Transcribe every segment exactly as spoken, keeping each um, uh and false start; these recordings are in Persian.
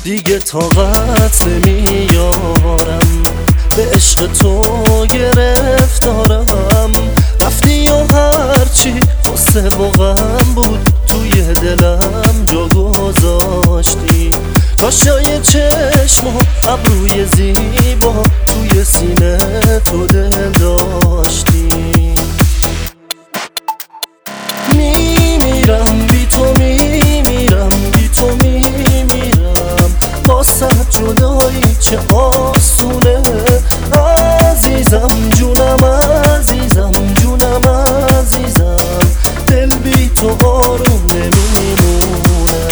دیگه طاقت نمیارم، به عشق تو گرفتارم. رفتی و هرچی قصه و غم بود توی دلم جا گذاشتی. کاشای چشم و ابروی زیبا توی سینه تو دل داشتی. میمیرم بی تو، میمیرم بی تو، میمیرم واسه جدایی چه آسونه. عزیزم جونم، عزیزم جونم، عزیزم دل بی تو آروم نمیمونه.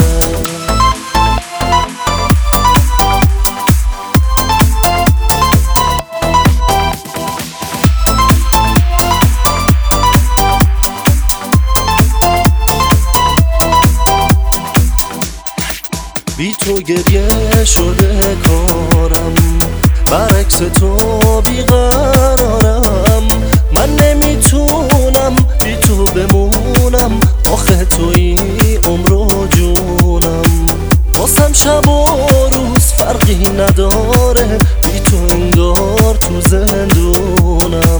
بی تو گریه شده کارم، برعکس تو بیقرارم. من نمیتونم بی تو بمونم، آخه توی عمر و جونم. واسم شب و روز فرقی نداره، بی تو انگار تو زندونم.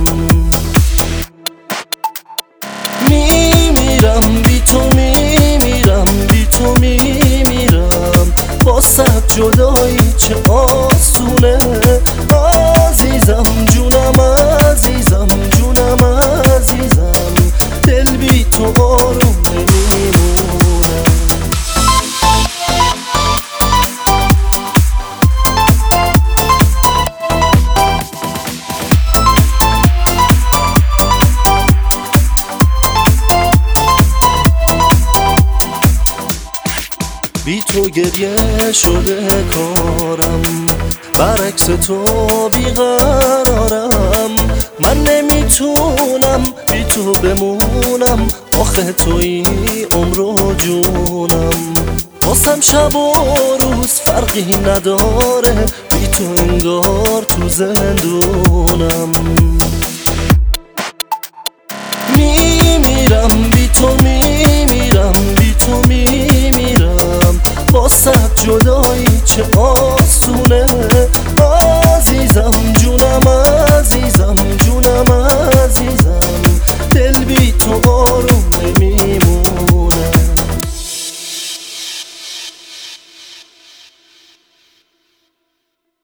میمیرم بی تو، میمیرم بی تو، میمیرم واسه جدایی چه آسونه. عزیزم جونم، عزیزم جونم، عزیزم دل بی تو آروم نمیمونه. بی تو گریه شده کارم، برعکس تو بیقرارم. من نمیتونم بی تو بمونم، آخه توی عمر و جونم. واسم شب و روز فرقی نداره، بی تو انگار تو زندونم. میمیرم بی تو،